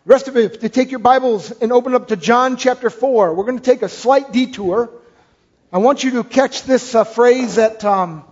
The rest of it, if you take your Bibles and open up to John chapter 4, we're going to take a slight detour. I want you to catch this phrase that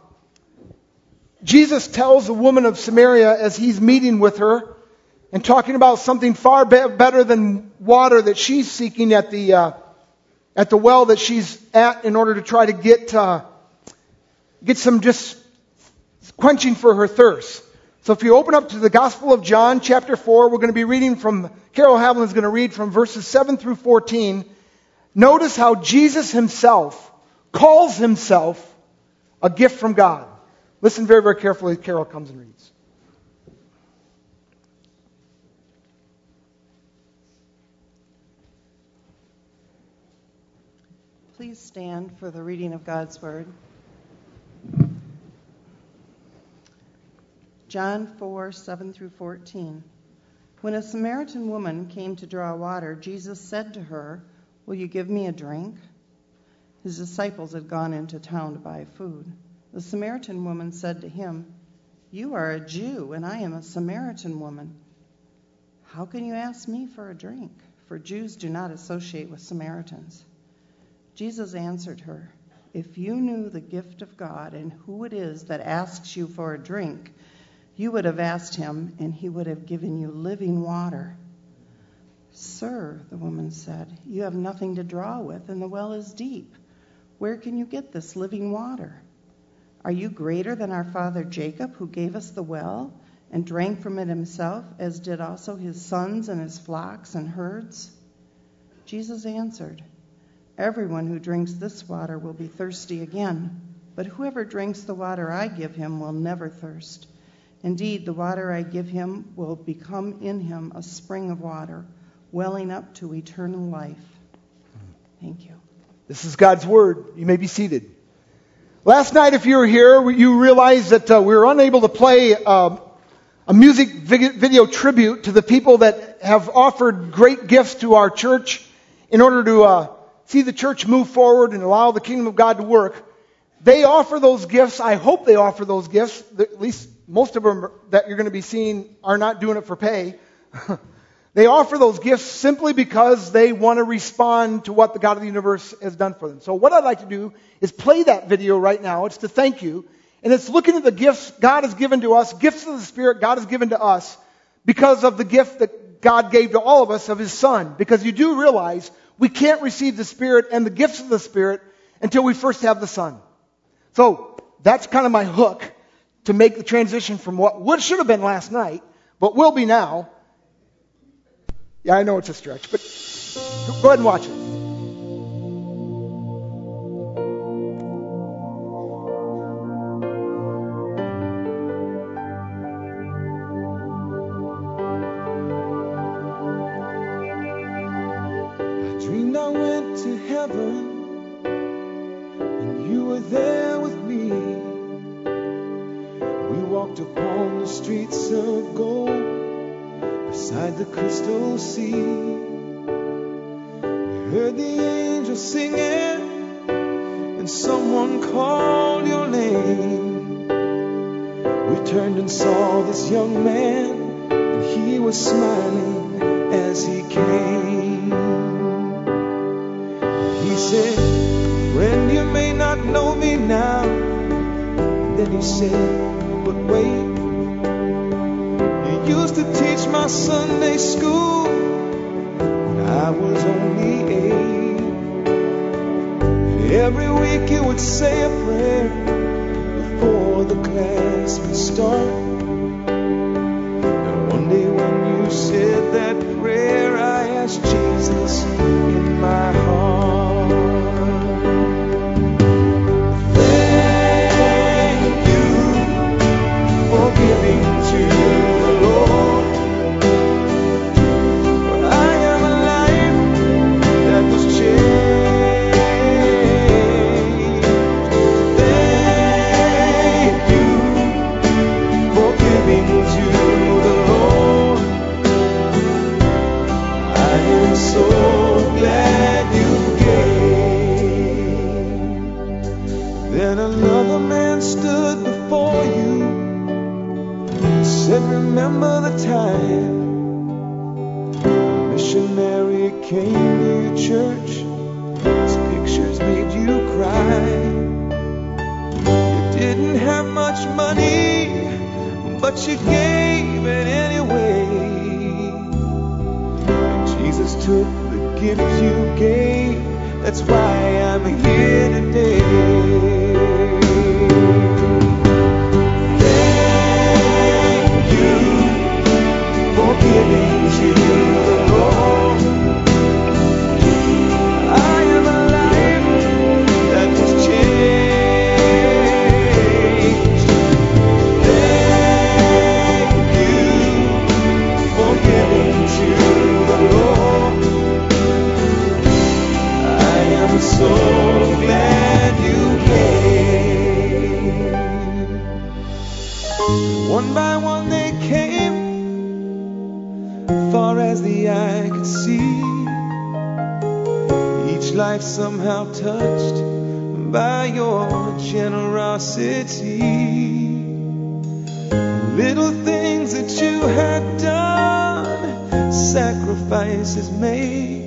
Jesus tells the woman of Samaria as he's meeting with her and talking about something far better than water that she's seeking at the well that she's at in order to try to get some just quenching for her thirst. So if you open up to the Gospel of John, chapter 4, we're going to be reading from, Carol Haviland is going to read from verses 7 through 14. Notice how Jesus himself calls himself a gift from God. Listen very, very carefully as Carol comes and reads. Please stand for the reading of God's Word. John 4, 7 through 14. When a Samaritan woman came to draw water, Jesus said to her, "Will you give me a drink?" His disciples had gone into town to buy food. The Samaritan woman said to him, "You are a Jew, and I am a Samaritan woman. How can you ask me for a drink? For Jews do not associate with Samaritans." Jesus answered her, "If you knew the gift of God and who it is that asks you for a drink, you would have asked him, and he would have given you living water." "Sir," the woman said, "you have nothing to draw with, and the well is deep. Where can you get this living water? Are you greater than our father Jacob, who gave us the well and drank from it himself, as did also his sons and his flocks and herds?" Jesus answered, "Everyone who drinks this water will be thirsty again, but whoever drinks the water I give him will never thirst. Indeed, the water I give him will become in him a spring of water, welling up to eternal life." Thank you. This is God's Word. You may be seated. Last night, if you were here, you realized that we were unable to play a music video tribute to the people that have offered great gifts to our church in order to see the church move forward and allow the kingdom of God to work. They offer those gifts. I hope they offer those gifts. At least most of them that you're going to be seeing are not doing it for pay. They offer those gifts simply because they want to respond to what the God of the universe has done for them. So what I'd like to do is play that video right now. It's to thank you. And it's looking at the gifts God has given to us, gifts of the Spirit God has given to us because of the gift that God gave to all of us of His Son. Because you do realize we can't receive the Spirit and the gifts of the Spirit until we first have the Son. So that's kind of my hook to make the transition from what should have been last night, but will be now. Yeah, I know it's a stretch, but go ahead and watch it. I dreamed I went to heaven, and you were there with me. We walked upon the streets of gold, beside the crystal sea. We heard the angels singing, and someone called your name. We turned and saw this young man, and he was smiling as he came. He said, "Friend, you may not know me now." And then he said, "But wait, used to teach my Sunday school when I was only 8. And every week you would say a prayer before the class would start. And one day when you said that prayer, I asked Jesus in my heart. Thank you for giving to so came to your church, his pictures made you cry. You didn't have much money, but you gave it anyway. And Jesus took the gift you gave. That's why I'm here today. Thank you for giving to the Lord. I am a life that was changed. Thank you for giving to the Lord. I am so glad you came. One by one they came, far as the eye could see. Each life somehow touched by your generosity. Little things that you had done, sacrifices made,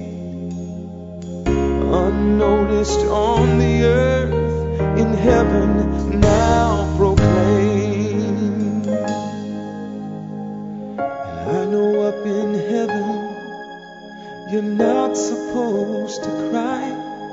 unnoticed on the earth, in heaven now proclaimed. And I know up in heaven you're not supposed to cry,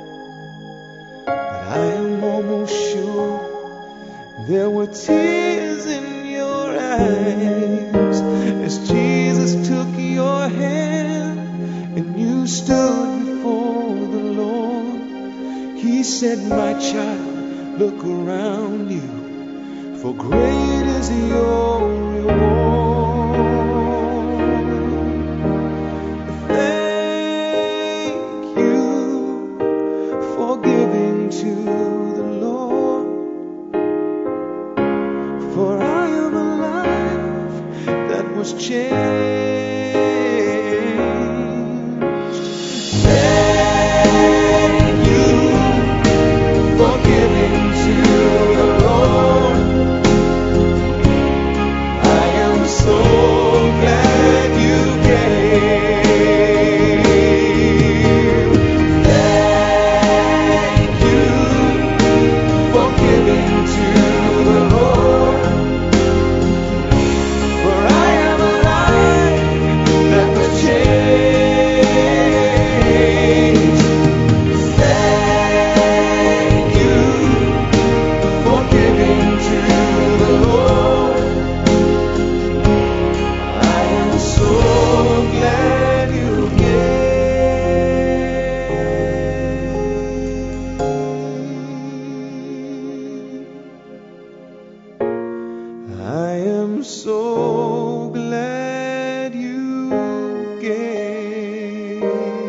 but I am almost sure there were tears in your eyes as Jesus took your hand and you stood before the Lord. He said, my child, look around you, for great is your reward. Thank you for giving to the Lord, for I am a life that was changed. Thank you for giving to the Lord. I am so glad you came. Thank you for giving to the Lord. For I am alive that was changed. Thank you for giving to the Lord. I am so glad you came. I am so glad you came.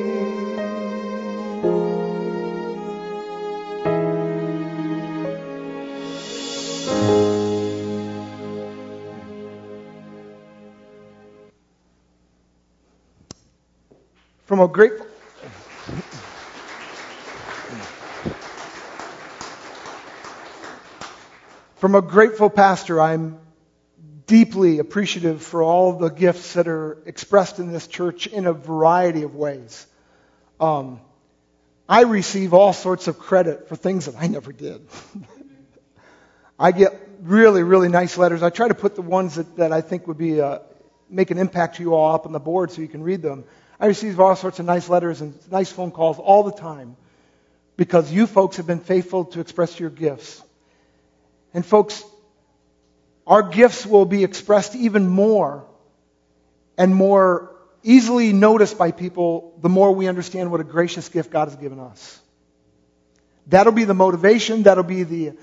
From a grateful pastor, I'm deeply appreciative for all the gifts that are expressed in this church in a variety of ways. I receive all sorts of credit for things that I never did. I get really, really nice letters. I try to put the ones that I think would be make an impact to you all up on the board so you can read them. I receive all sorts of nice letters and nice phone calls all the time because you folks have been faithful to express your gifts. And folks, our gifts will be expressed even more and more easily noticed by people the more we understand what a gracious gift God has given us. That'll be the motivation, that'll be the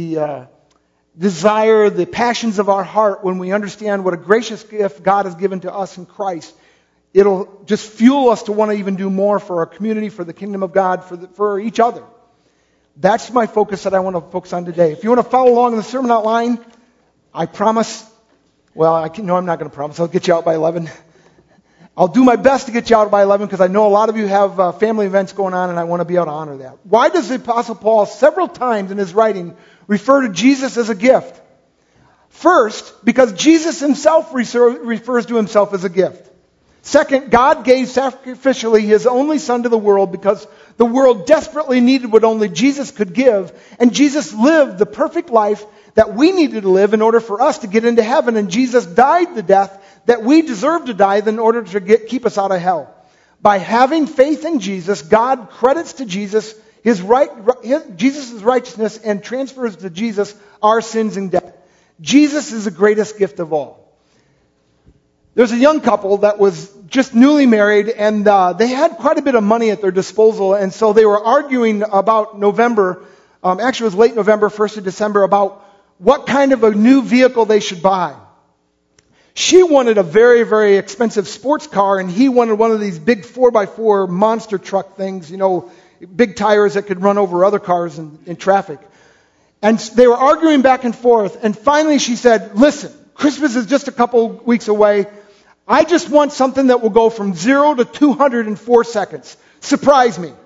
desire, the passions of our heart when we understand what a gracious gift God has given to us in Christ. It'll just fuel us to want to even do more for our community, for the kingdom of God, for each other. That's my focus that I want to focus on today. If you want to follow along in the sermon outline, I promise, I'm not going to promise. I'll get you out by 11. I'll do my best to get you out by 11 because I know a lot of you have family events going on and I want to be able to honor that. Why does the Apostle Paul several times in his writing refer to Jesus as a gift? First, because Jesus himself refers to himself as a gift. Second, God gave sacrificially His only Son to the world because the world desperately needed what only Jesus could give. And Jesus lived the perfect life that we needed to live in order for us to get into heaven. And Jesus died the death that we deserve to die in order to keep us out of hell. By having faith in Jesus, God credits to Jesus Jesus' righteousness and transfers to Jesus our sins and debt. Jesus is the greatest gift of all. There's a young couple that was just newly married, and they had quite a bit of money at their disposal, and so they were arguing about November, actually it was late November, 1st of December, about what kind of a new vehicle they should buy. She wanted a very, very expensive sports car, and he wanted one of these big 4x4 monster truck things, big tires that could run over other cars in traffic. And they were arguing back and forth, and finally she said, listen, Christmas is just a couple weeks away. I just want something that will go from 0 to 200 in 4 seconds. Surprise me.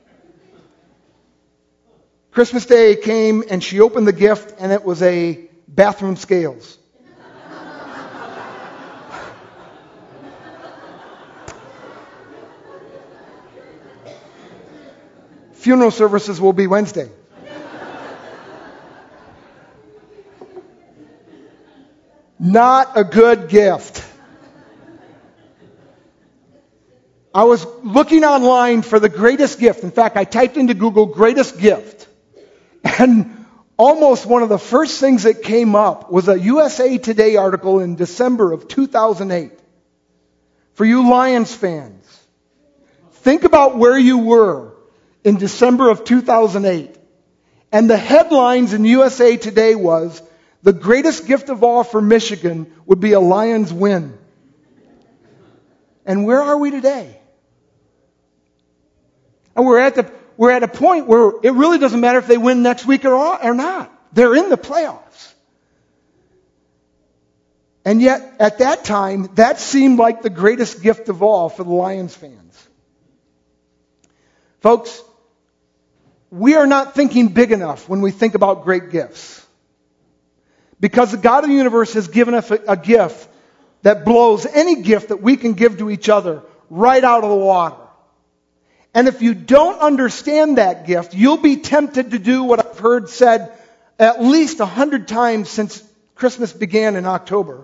Christmas Day came, and she opened the gift, and it was a bathroom scales. Funeral services will be Wednesday. Not a good gift. I was looking online for the greatest gift. In fact, I typed into Google greatest gift. And almost one of the first things that came up was a USA Today article in December of 2008. For you Lions fans, think about where you were in December of 2008. And the headlines in USA Today was, the greatest gift of all for Michigan would be a Lions win. And where are we today? And we're at a point where it really doesn't matter if they win next week or not. They're in the playoffs. And yet, at that time, that seemed like the greatest gift of all for the Lions fans. Folks, we are not thinking big enough when we think about great gifts. Because the God of the universe has given us a gift that blows any gift that we can give to each other right out of the water. And if you don't understand that gift, you'll be tempted to do what I've heard said at least 100 times since Christmas began in October.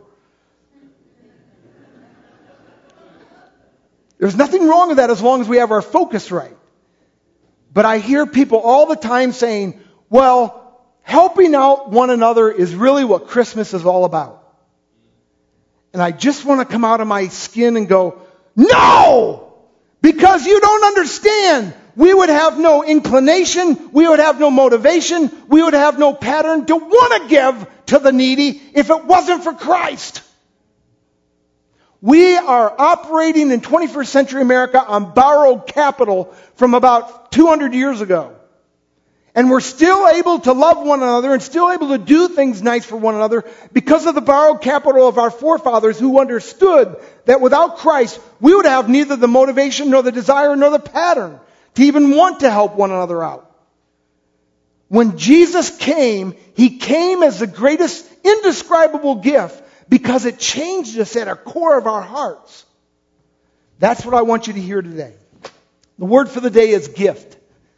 There's nothing wrong with that as long as we have our focus right. But I hear people all the time saying, well, helping out one another is really what Christmas is all about. And I just want to come out of my skin and go, no! Because you don't understand. We would have no inclination, we would have no motivation, we would have no pattern to want to give to the needy if it wasn't for Christ. We are operating in 21st century America on borrowed capital from about 200 years ago. And we're still able to love one another and still able to do things nice for one another because of the borrowed capital of our forefathers who understood that without Christ, we would have neither the motivation nor the desire nor the pattern to even want to help one another out. When Jesus came, He came as the greatest indescribable gift because it changed us at our core of our hearts. That's what I want you to hear today. The word for the day is gift.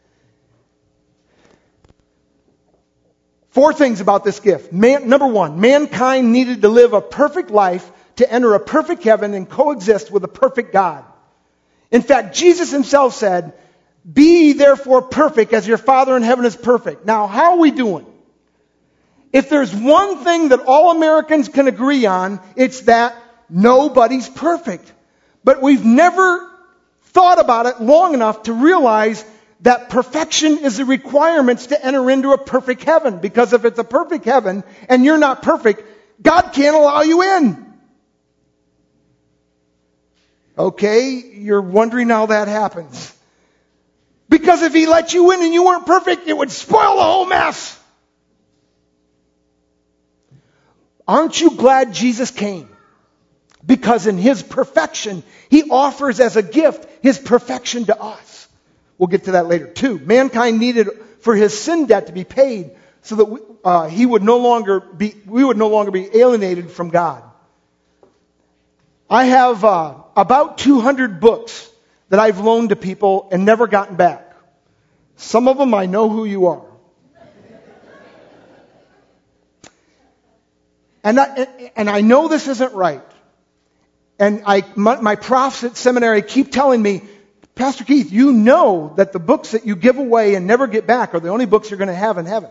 4 things about this gift. Number 1, mankind needed to live a perfect life to enter a perfect heaven and coexist with a perfect God. In fact, Jesus Himself said, be ye therefore perfect as your Father in heaven is perfect. Now, how are we doing? If there's one thing that all Americans can agree on, it's that nobody's perfect. But we've never thought about it long enough to realize that perfection is the requirements to enter into a perfect heaven. Because if it's a perfect heaven and you're not perfect, God can't allow you in. Okay, you're wondering how that happens. Because if He let you in and you weren't perfect, it would spoil the whole mess. Aren't you glad Jesus came? Because in His perfection, He offers as a gift His perfection to us. We'll get to that later. 2, mankind needed for his sin debt to be paid so that we would no longer be alienated from God. I have about 200 books that I've loaned to people and never gotten back. Some of them I know who you are. And I know this isn't right. And my profs at seminary keep telling me, Pastor Keith, you know that the books that you give away and never get back are the only books you're going to have in heaven.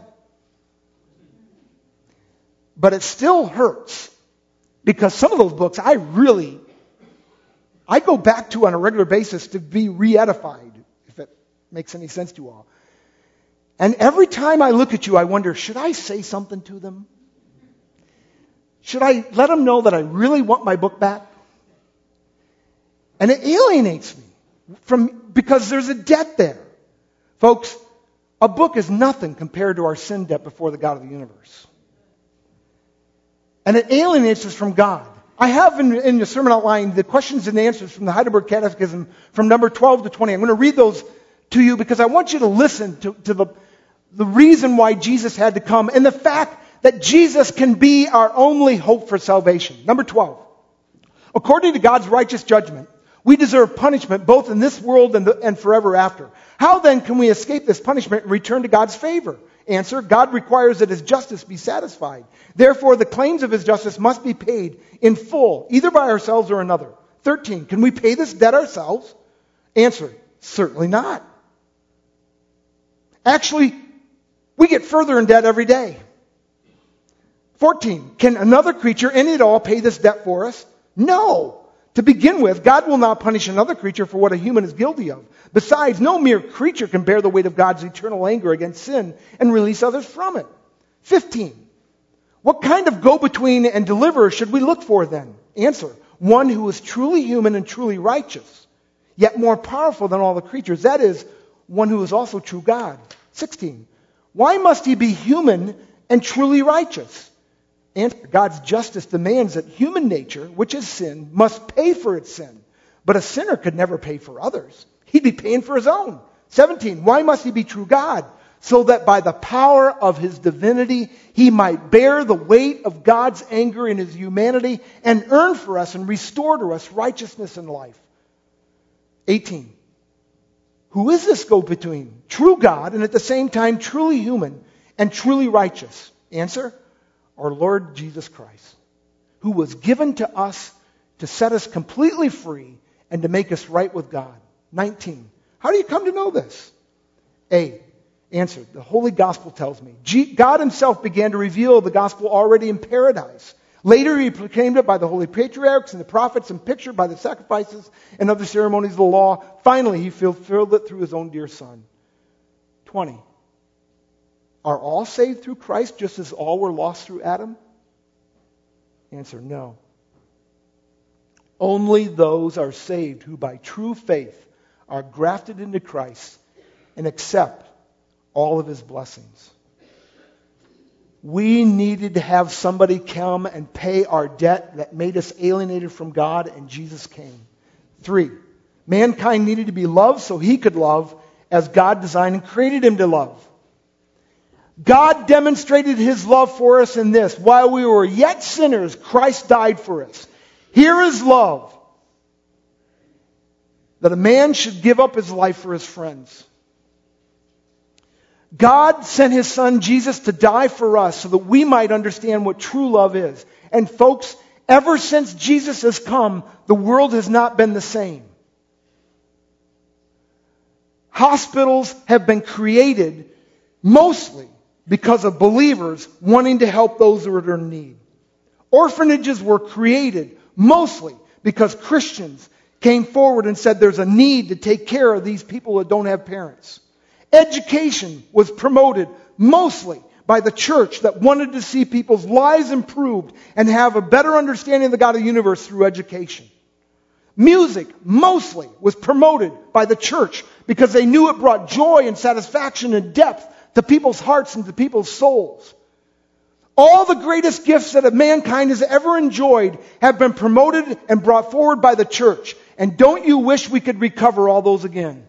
But it still hurts. Because some of those books I go back to on a regular basis to be re-edified, if it makes any sense to you all. And every time I look at you, I wonder, should I say something to them? Should I let them know that I really want my book back? And it alienates me because there's a debt there. Folks, a book is nothing compared to our sin debt before the God of the universe. And it alienates us from God. I have in the sermon outline the questions and answers from the Heidelberg Catechism from number 12 to 20. I'm going to read those to you because I want you to listen to the reason why Jesus had to come and the fact that Jesus can be our only hope for salvation. Number 12. According to God's righteous judgment, we deserve punishment both in this world and forever after. How then can we escape this punishment and return to God's favor? Answer, God requires that His justice be satisfied. Therefore, the claims of His justice must be paid in full, either by ourselves or another. 13, can we pay this debt ourselves? Answer, certainly not. Actually, we get further in debt every day. 14, can another creature, any at all, pay this debt for us? No. To begin with, God will not punish another creature for what a human is guilty of. Besides, no mere creature can bear the weight of God's eternal anger against sin and release others from it. 15. What kind of go-between and deliverer should we look for then? Answer, one who is truly human and truly righteous, yet more powerful than all the creatures. That is, one who is also true God. 16. Why must He be human and truly righteous? Answer, God's justice demands that human nature, which is sin, must pay for its sin. But a sinner could never pay for others. He'd be paying for his own. 17. Why must He be true God? So that by the power of His divinity, He might bear the weight of God's anger in His humanity and earn for us and restore to us righteousness and life. 18. Who is this go-between? True God and at the same time truly human and truly righteous. Answer, our Lord Jesus Christ, who was given to us to set us completely free and to make us right with God. 19. How do you come to know this? A. Answer, the Holy Gospel tells me. God Himself began to reveal the Gospel already in paradise. Later He proclaimed it by the holy patriarchs and the prophets and pictured by the sacrifices and other ceremonies of the law. Finally, He fulfilled it through His own dear Son. 20. Are all saved through Christ just as all were lost through Adam? Answer, no. Only those are saved who by true faith are grafted into Christ and accept all of His blessings. We needed to have somebody come and pay our debt that made us alienated from God, and Jesus came. 3, mankind needed to be loved so He could love as God designed and created him to love. God demonstrated His love for us in this. While we were yet sinners, Christ died for us. Here is love. That a man should give up his life for his friends. God sent His Son Jesus to die for us so that we might understand what true love is. And folks, ever since Jesus has come, the world has not been the same. Hospitals have been created mostly because of believers wanting to help those who are in need. Orphanages were created mostly because Christians came forward and said there's a need to take care of these people that don't have parents. Education was promoted mostly by the church that wanted to see people's lives improved and have a better understanding of the God of the universe through education. Music mostly was promoted by the church because they knew it brought joy and satisfaction and depth to people's hearts and to people's souls. All the greatest gifts that mankind has ever enjoyed have been promoted and brought forward by the church. And don't you wish we could recover all those again?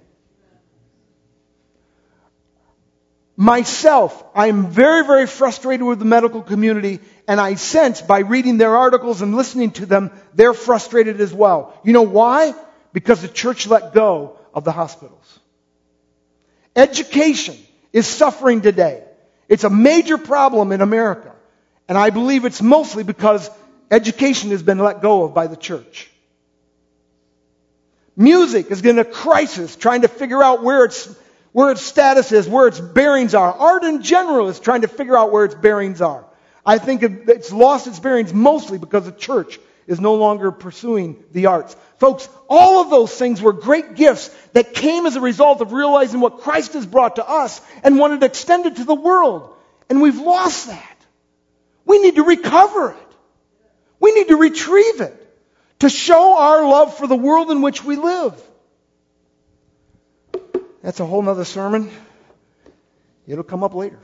Myself, I am very, very frustrated with the medical community And I sense by reading their articles and listening to them, they're frustrated as well. You know why? Because the church let go of the hospitals. Education is suffering today. It's a major problem in America. And I believe it's mostly because education has been let go of by the church. Music is in a crisis trying to figure out where its status is, where its bearings are. Art in general is trying to figure out where its bearings are. I think it's lost its bearings mostly because the church is no longer pursuing the arts. Folks, all of those things were great gifts that came as a result of realizing what Christ has brought to us and wanted to extend it to the world. And we've lost that. We need to recover it. We need to retrieve it to show our love for the world in which we live. That's a whole nother sermon. It'll come up later.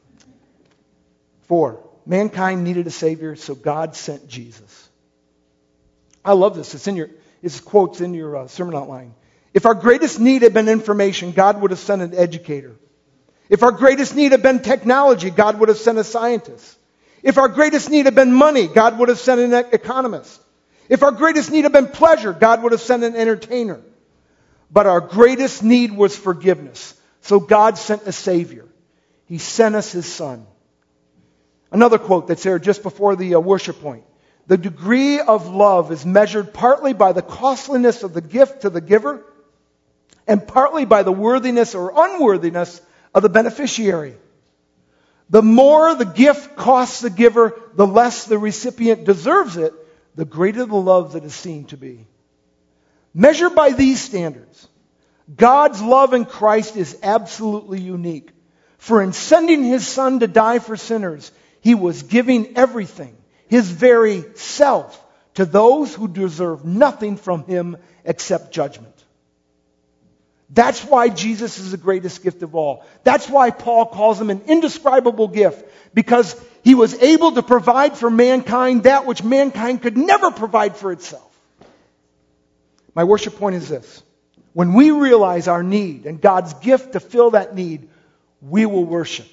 4, mankind needed a Savior, so God sent Jesus. I love this. It's quotes in your sermon outline. If our greatest need had been information, God would have sent an educator. If our greatest need had been technology, God would have sent a scientist. If our greatest need had been money, God would have sent an economist. If our greatest need had been pleasure, God would have sent an entertainer. But our greatest need was forgiveness. So God sent a Savior. He sent us His Son. Another quote that's there just before the worship point. The degree of love is measured partly by the costliness of the gift to the giver and partly by the worthiness or unworthiness of the beneficiary. The more the gift costs the giver, the less the recipient deserves it, the greater the love that is seen to be. Measured by these standards, God's love in Christ is absolutely unique. For in sending His Son to die for sinners, He was giving everything, His very self, to those who deserve nothing from Him except judgment. That's why Jesus is the greatest gift of all. That's why Paul calls Him an indescribable gift, because He was able to provide for mankind that which mankind could never provide for itself. My worship point is this. When we realize our need and God's gift to fill that need, we will worship.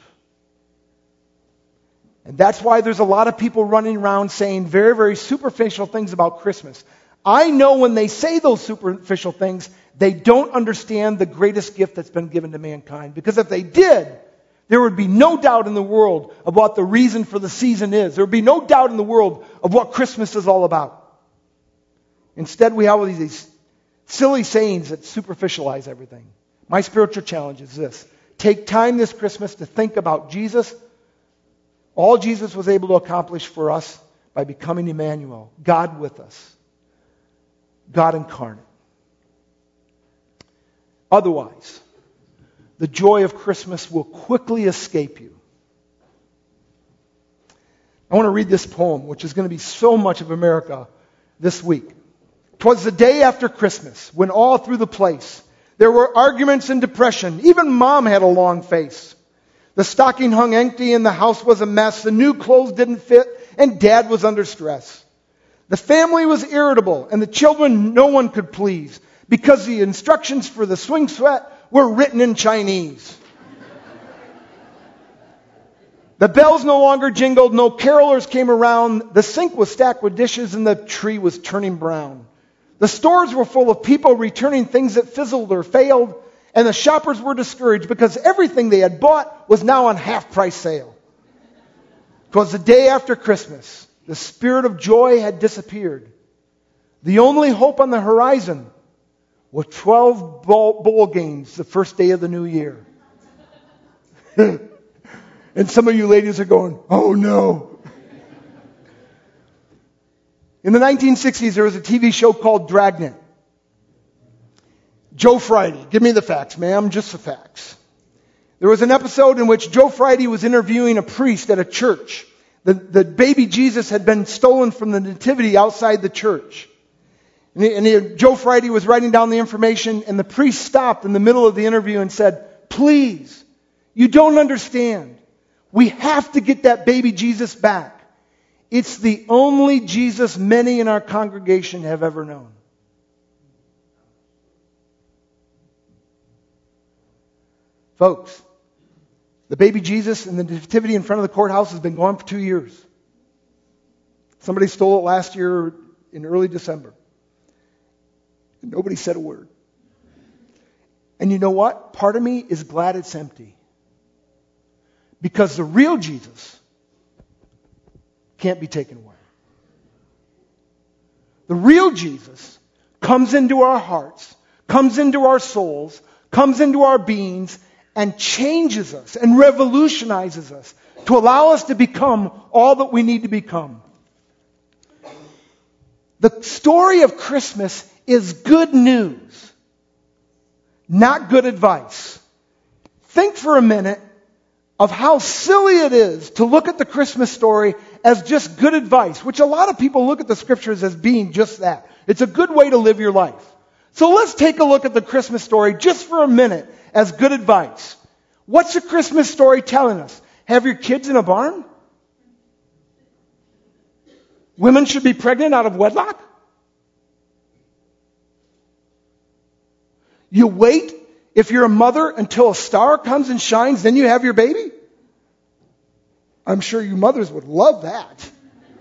And that's why there's a lot of people running around saying very, very superficial things about Christmas. I know when they say those superficial things, they don't understand the greatest gift that's been given to mankind. Because if they did, there would be no doubt in the world of what the reason for the season is. There would be no doubt in the world of what Christmas is all about. Instead, we have these silly sayings that superficialize everything. My spiritual challenge is this. Take time this Christmas to think about Jesus. All Jesus was able to accomplish for us by becoming Emmanuel, God with us, God incarnate. Otherwise, the joy of Christmas will quickly escape you. I want to read this poem, which is going to be so much of America this week. 'Twas the day after Christmas, when all through the place there were arguments and depression. Even Mom had a long face. The stocking hung empty and the house was a mess. The new clothes didn't fit and Dad was under stress. The family was irritable and the children no one could please because the instructions for the swing set were written in Chinese. The bells no longer jingled, no carolers came around. The sink was stacked with dishes and the tree was turning brown. The stores were full of people returning things that fizzled or failed, and the shoppers were discouraged because everything they had bought was now on half-price sale. 'Twas the day after Christmas. The spirit of joy had disappeared. The only hope on the horizon was 12 bowl games the first day of the new year. And some of you ladies are going, oh no. In the 1960s, there was a TV show called Dragnet. Joe Friday. Give me the facts, ma'am. Just the facts. There was an episode in which Joe Friday was interviewing a priest at a church. The baby Jesus had been stolen from the nativity outside the church. Joe Friday was writing down the information, and the priest stopped in the middle of the interview and said, please, you don't understand. We have to get that baby Jesus back. It's the only Jesus many in our congregation have ever known. Folks, the baby Jesus in the nativity in front of the courthouse has been gone for 2 years. Somebody stole it last year in early December. And nobody said a word. And you know what? Part of me is glad it's empty. Because the real Jesus can't be taken away. The real Jesus comes into our hearts, comes into our souls, comes into our beings, and changes us and revolutionizes us to allow us to become all that we need to become. The story of Christmas is good news, not good advice. Think for a minute of how silly it is to look at the Christmas story as just good advice, which a lot of people look at the scriptures as being just that. It's a good way to live your life. So let's take a look at the Christmas story just for a minute as good advice. What's the Christmas story telling us? Have your kids in a barn? Women should be pregnant out of wedlock? You wait, if you're a mother, until a star comes and shines, then you have your baby? I'm sure you mothers would love that.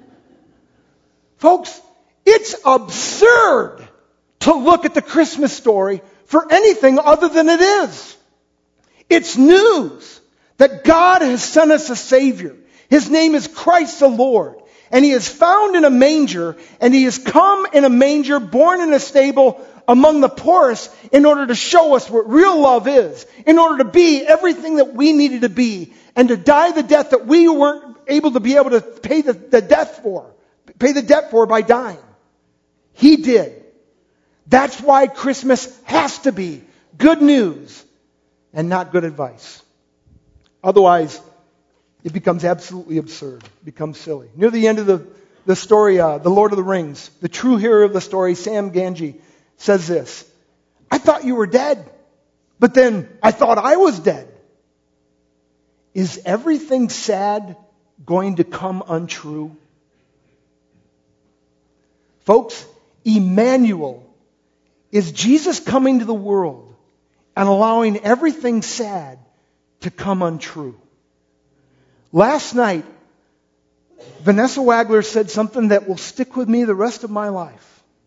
Folks, it's absurd to look at the Christmas story for anything other than it is. It's news that God has sent us a Savior. His name is Christ the Lord. And He is found in a manger, and He has come in a manger, born in a stable among the poorest, in order to show us what real love is, in order to be everything that we needed to be, and to die the death that we weren't able to pay the debt for by dying. He did. That's why Christmas has to be good news and not good advice. Otherwise, it becomes absolutely absurd. It becomes silly. Near the end of the story, The Lord of the Rings, the true hero of the story, Sam Gamgee, says this: I thought you were dead, but then I thought I was dead. Is everything sad going to come untrue? Folks, Emmanuel is Jesus coming to the world and allowing everything sad to come untrue. Last night, Vanessa Wagler said something that will stick with me the rest of my life.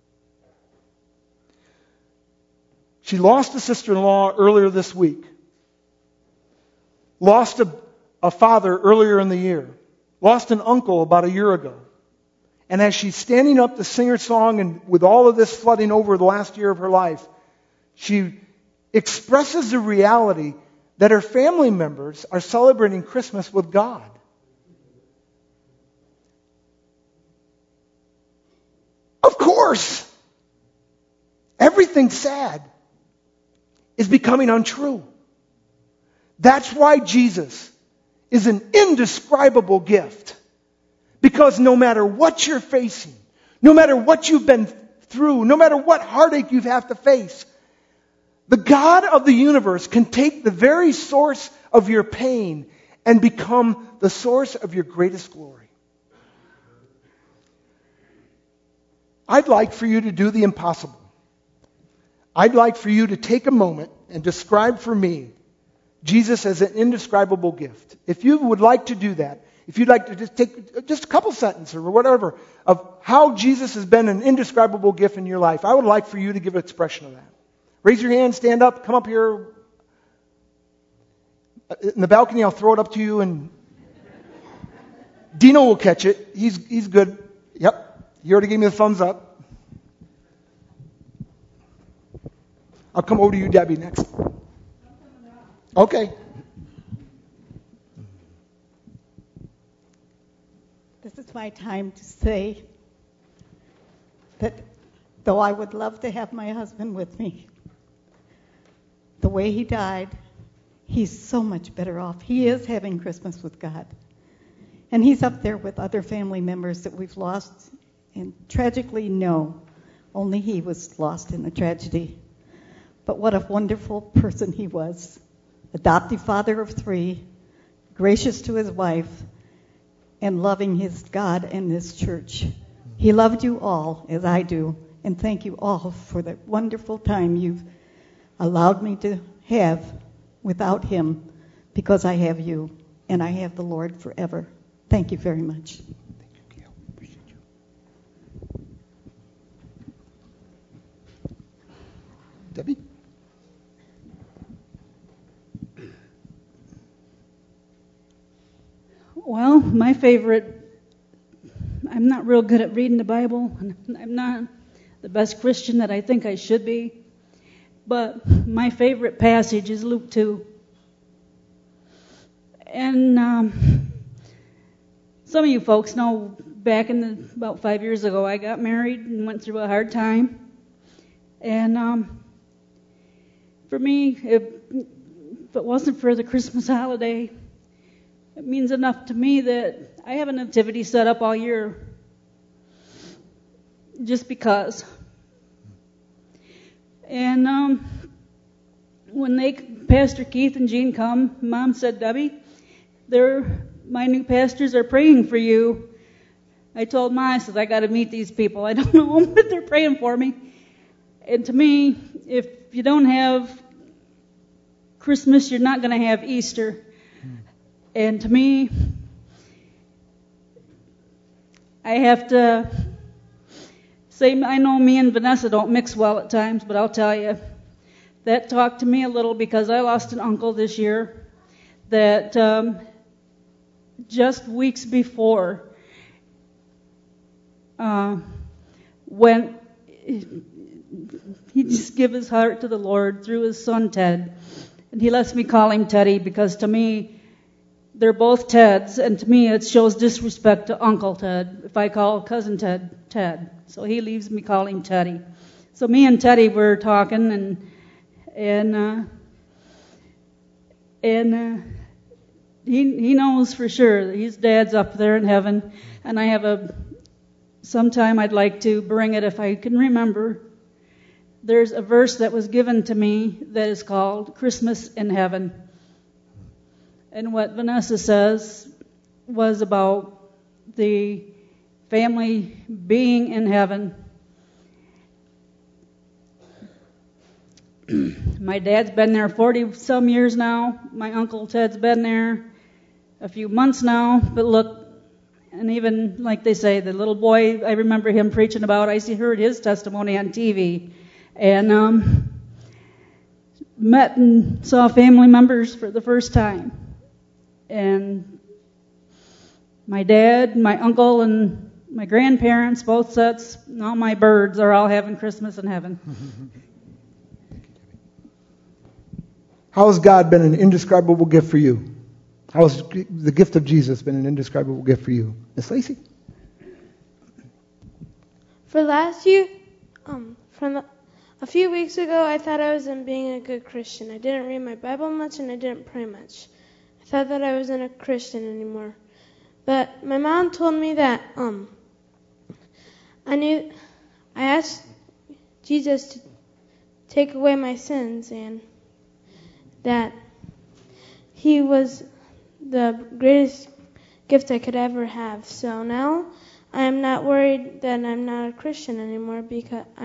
She lost a sister-in-law earlier this week. Lost a father earlier in the year. Lost an uncle about a year ago. And as she's standing up to sing her song, and with all of this flooding over the last year of her life, she expresses the reality that her family members are celebrating Christmas with God. Of course, everything sad is becoming untrue. That's why Jesus is an indescribable gift. Because no matter what you're facing, no matter what you've been through, no matter what heartache you have to face, the God of the universe can take the very source of your pain and become the source of your greatest glory. I'd like for you to do the impossible. I'd like for you to take a moment and describe for me Jesus as an indescribable gift. If you would like to do that, if you'd like to just take just a couple sentences or whatever of how Jesus has been an indescribable gift in your life, I would like for you to give an expression of that. Raise your hand, stand up, come up here. In the balcony, I'll throw it up to you, and Dino will catch it. He's good. Yep, he already gave me the thumbs up. I'll come over to you, Debbie, next. Okay. This is my time to say that though I would love to have my husband with me, the way he died, he's so much better off. He is having Christmas with God. And he's up there with other family members that we've lost. And tragically, no, only he was lost in the tragedy. But what a wonderful person he was. Adoptive father of 3, gracious to his wife, and loving his God and his church. He loved you all as I do, and thank you all for the wonderful time you've allowed me to have without him, because I have you, and I have the Lord forever. Thank you very much. Thank you, Gail. Appreciate you. Debbie? Well, my favorite, I'm not real good at reading the Bible. I'm not the best Christian that I think I should be. But my favorite passage is Luke 2. And some of you folks know back about 5 years ago, I got married and went through a hard time. And for me, if it wasn't for the Christmas holiday, it means enough to me that I have a nativity set up all year just because. And when Pastor Keith and Jean come, Mom said, Debbie, my new pastors are praying for you. I told Ma, I said, I got to meet these people. I don't know them, but they're praying for me. And to me, if you don't have Christmas, you're not going to have Easter. And to me, I have to say, I know me and Vanessa don't mix well at times, but I'll tell you, that talked to me a little because I lost an uncle this year that just weeks before when he just gave his heart to the Lord through his son Ted. And he lets me call him Teddy because to me, they're both Teds, and to me it shows disrespect to Uncle Ted if I call cousin Ted Ted. So he leaves me calling Teddy. So me and Teddy were talking, and he knows for sure that his dad's up there in heaven, and I have sometime I'd like to bring it if I can remember. There's a verse that was given to me that is called Christmas in Heaven. And what Vanessa says was about the family being in heaven. My dad's been there 40-some years now. My Uncle Ted's been there a few months now. But look, and even like they say, the little boy, I remember him preaching about, I heard his testimony on TV. And met and saw family members for the first time. And my dad, my uncle, and my grandparents, both sets, and all my birds are all having Christmas in heaven. How has God been an indescribable gift for you? How has the gift of Jesus been an indescribable gift for you? Miss Lacey? For last year, a few weeks ago, I thought I wasn't being a good Christian. I didn't read my Bible much and I didn't pray much. I thought that I wasn't a Christian anymore. But my mom told me that I asked Jesus to take away my sins and that he was the greatest gift I could ever have. So now I am not worried that I'm not a Christian anymore because I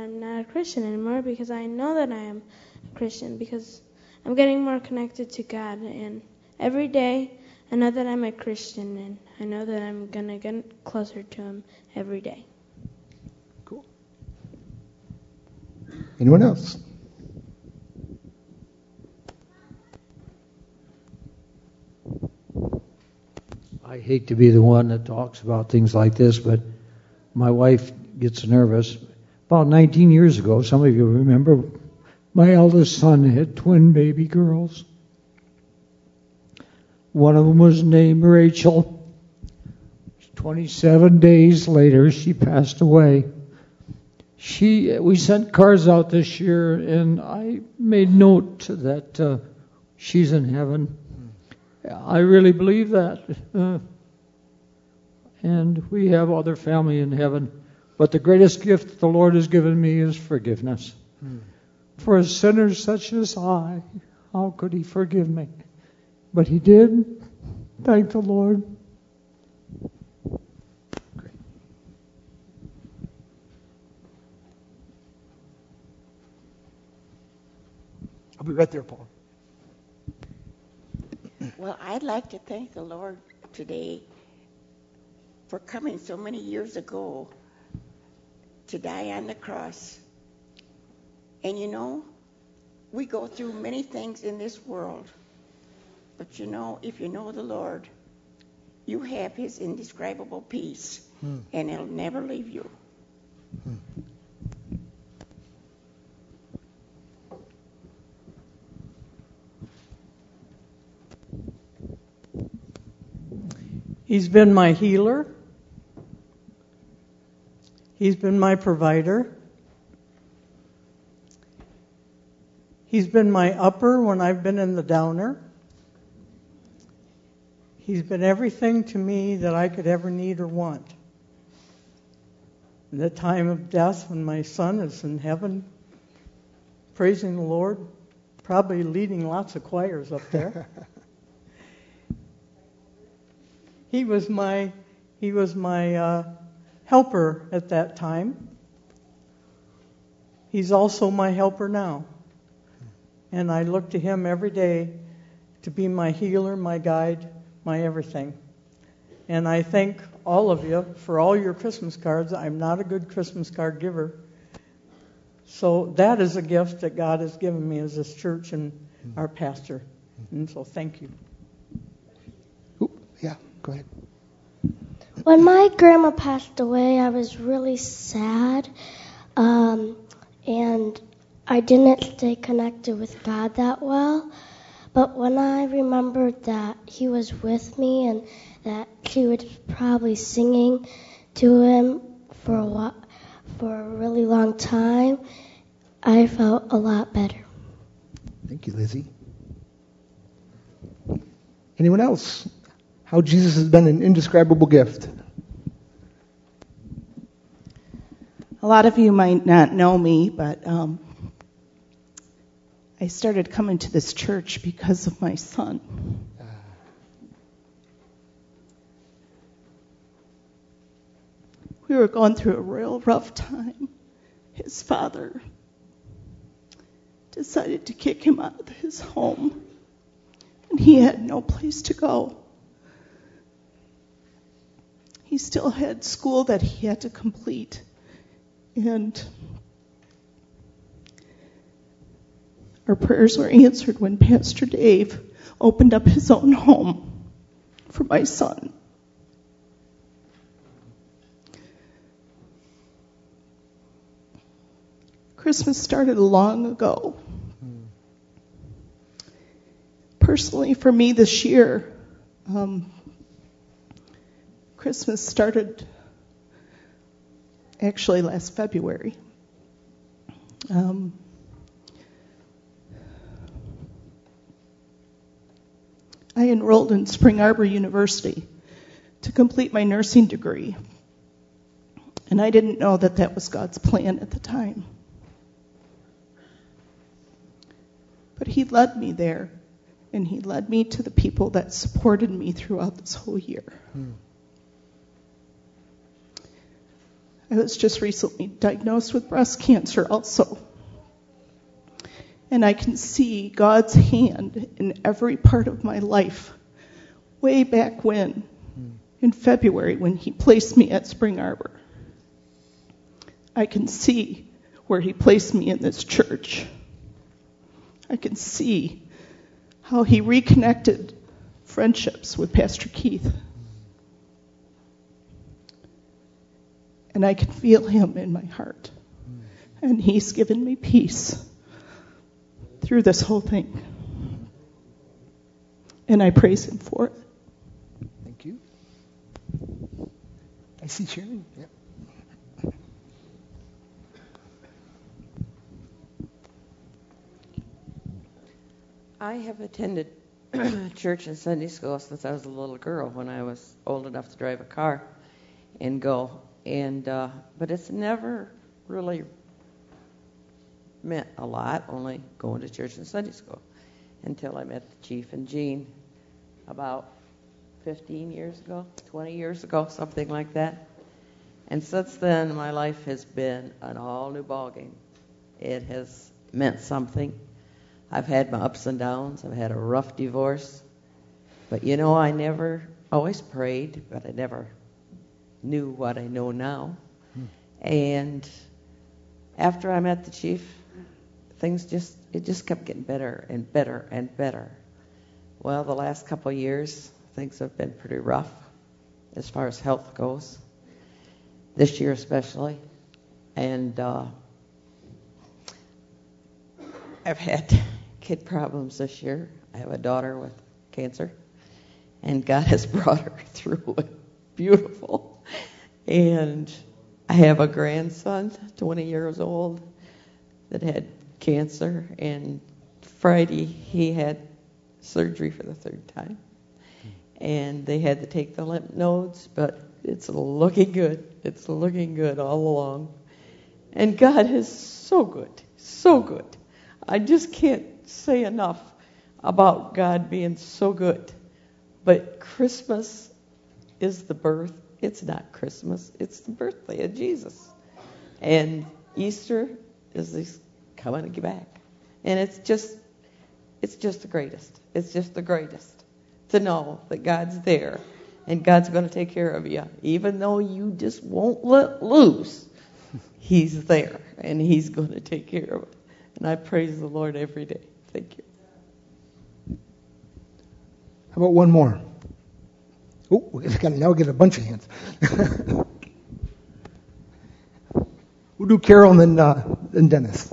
know that I am a Christian because I'm getting more connected to God, and every day I know that I'm a Christian and I know that I'm going to get closer to him every day. Cool. Anyone else? I hate to be the one that talks about things like this, but my wife gets nervous. About 19 years ago, some of you remember, my eldest son had twin baby girls. One of them was named Rachel. 27 days later, she passed away. We sent cars out this year, and I made note that she's in heaven. I really believe that. And we have other family in heaven. But the greatest gift the Lord has given me is forgiveness. For a sinner such as I, how could he forgive me? But he did. Thank the Lord. Great. I'll be right there, Paul. Well, I'd like to thank the Lord today for coming so many years ago to die on the cross And we go through many things in this world. But if you know the Lord, you have his indescribable peace, and it'll never leave you. He's been my healer. He's been my provider. He's been my upper when I've been in the downer. He's been everything to me that I could ever need or want. In the time of death, when my son is in heaven, praising the Lord, probably leading lots of choirs up there. He was my helper at that time. He's also my helper now. And I look to him every day to be my healer, my guide, my everything. And I thank all of you for all your Christmas cards. I'm not a good Christmas card giver. So that is a gift that God has given me as this church and our pastor. And so thank you. Yeah, go ahead. When my grandma passed away, I was really sad. And I didn't stay connected with God that well. But when I remembered that he was with me and that she was probably singing to him for a really long time, I felt a lot better. Thank you, Lizzie. Anyone else? How Jesus has been an indescribable gift. A lot of you might not know me, but I started coming to this church because of my son. We were going through a real rough time. His father decided to kick him out of his home, and he had no place to go. He still had school that he had to complete, and our prayers were answered when Pastor Dave opened up his own home for my son. Christmas started long ago. Personally, for me this year, Christmas started actually last February. I enrolled in Spring Arbor University to complete my nursing degree, and I didn't know that that was God's plan at the time. But he led me there, and he led me to the people that supported me throughout this whole year. I was just recently diagnosed with breast cancer also. And I can see God's hand in every part of my life. Way back when, in February, when he placed me at Spring Arbor. I can see where he placed me in this church. I can see how he reconnected friendships with Pastor Keith. And I can feel him in my heart. And he's given me peace through this whole thing. And I praise him for it. Thank you. I see Sharon. Yep. I have attended church and Sunday school since I was a little girl, when I was old enough to drive a car and go. And but it's never really meant a lot, only going to church and Sunday school, until I met the Chief and Jean about 15 years ago, 20 years ago, something like that. And since then, my life has been an all-new ballgame. It has meant something. I've had my ups and downs. I've had a rough divorce. But I never always prayed, but I never knew what I know now. And after I met the Chief, it just kept getting better and better and better. Well, the last couple of years, things have been pretty rough as far as health goes. This year especially. And I've had kid problems this year. I have a daughter with cancer. And God has brought her through it. Beautiful. And I have a grandson, 20 years old, that had cancer. And Friday, he had surgery for the third time. And they had to take the lymph nodes, but it's looking good. It's looking good all along. And God is so good, so good. I just can't say enough about God being so good. But Christmas is the birth. It's not Christmas. It's the birthday of Jesus. And Easter is this coming back. And it's just the greatest. It's just the greatest to know that God's there and God's going to take care of you. Even though you just won't let loose, He's there and He's going to take care of it. And I praise the Lord every day. Thank you. How about one more? Oh, now we get a bunch of hands. We'll do Carol and then Dennis.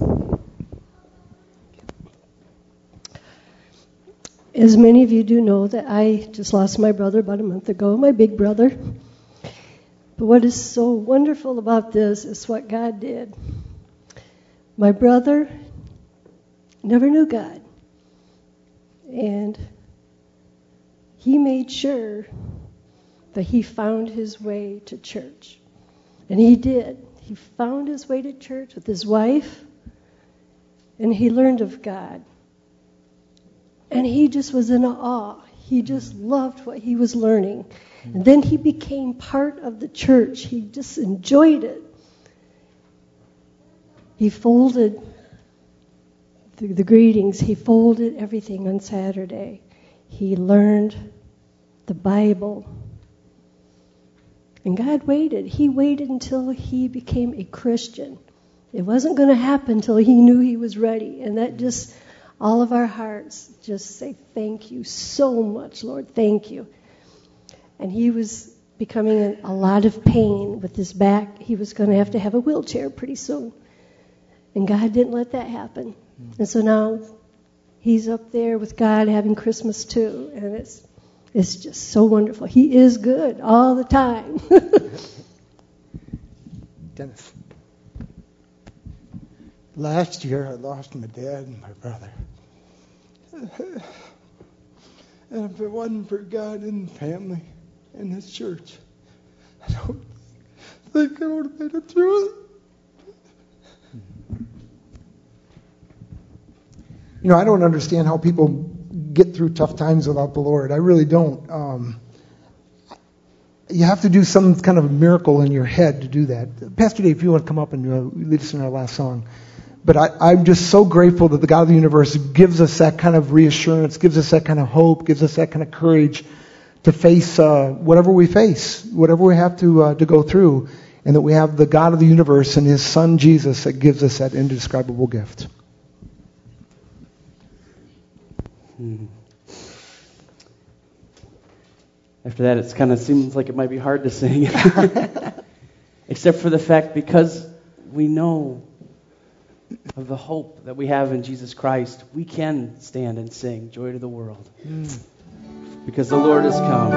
As many of you do know, that I just lost my brother about a month ago, my big brother. But what is so wonderful about this is what God did. My brother never knew God. And he made sure that he found his way to church. And he did. He found his way to church with his wife, and he learned of God. And he just was in awe. He just loved what he was learning. And then he became part of the church. He just enjoyed it. He folded the greetings. He folded everything on Saturday. He learned the Bible. And God waited. He waited until he became a Christian. It wasn't going to happen until he knew he was ready. And that just, all of our hearts just say, thank you so much, Lord. Thank you. And he was becoming in a lot of pain with his back. He was going to have a wheelchair pretty soon. And God didn't let that happen. And so now he's up there with God having Christmas too. And it's just so wonderful. He is good all the time. Dennis. Last year I lost my dad and my brother. And if it wasn't for God and family and His church, I don't think I would have made it through it. You know, I don't understand how people get through tough times without the Lord. I really don't. You have to do some kind of miracle in your head to do that. Pastor Dave, if you want to come up and lead us in our last song. But I'm just so grateful that the God of the universe gives us that kind of reassurance, gives us that kind of hope, gives us that kind of courage to face whatever we face, whatever we have to go through, and that we have the God of the universe and His Son Jesus that gives us that indescribable gift. After that, it kind of seems like it might be hard to sing. Except for the fact, because we know of the hope that we have in Jesus Christ, we can stand and sing Joy to the World. Because the Lord has come.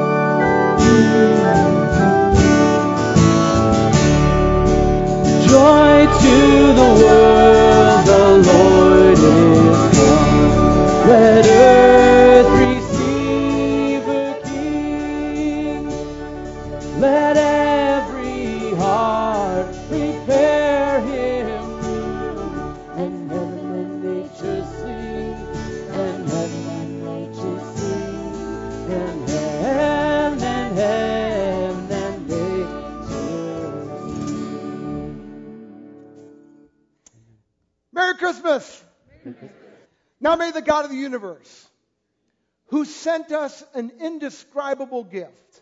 Joy to the world, the Lord is come. Let earth receive her King. Let every heart prepare Him room. And heaven and nature sing. And heaven and nature sing. And heaven and nature sing. Merry Christmas! Now may the God of the universe, who sent us an indescribable gift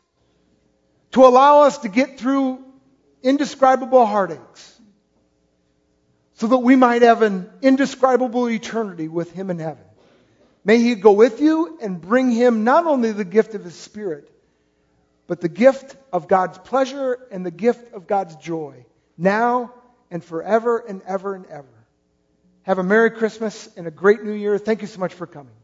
to allow us to get through indescribable heartaches, so that we might have an indescribable eternity with Him in heaven. May He go with you and bring Him not only the gift of His Spirit, but the gift of God's pleasure and the gift of God's joy, now and forever and ever and ever. Have a Merry Christmas and a great New Year. Thank you so much for coming.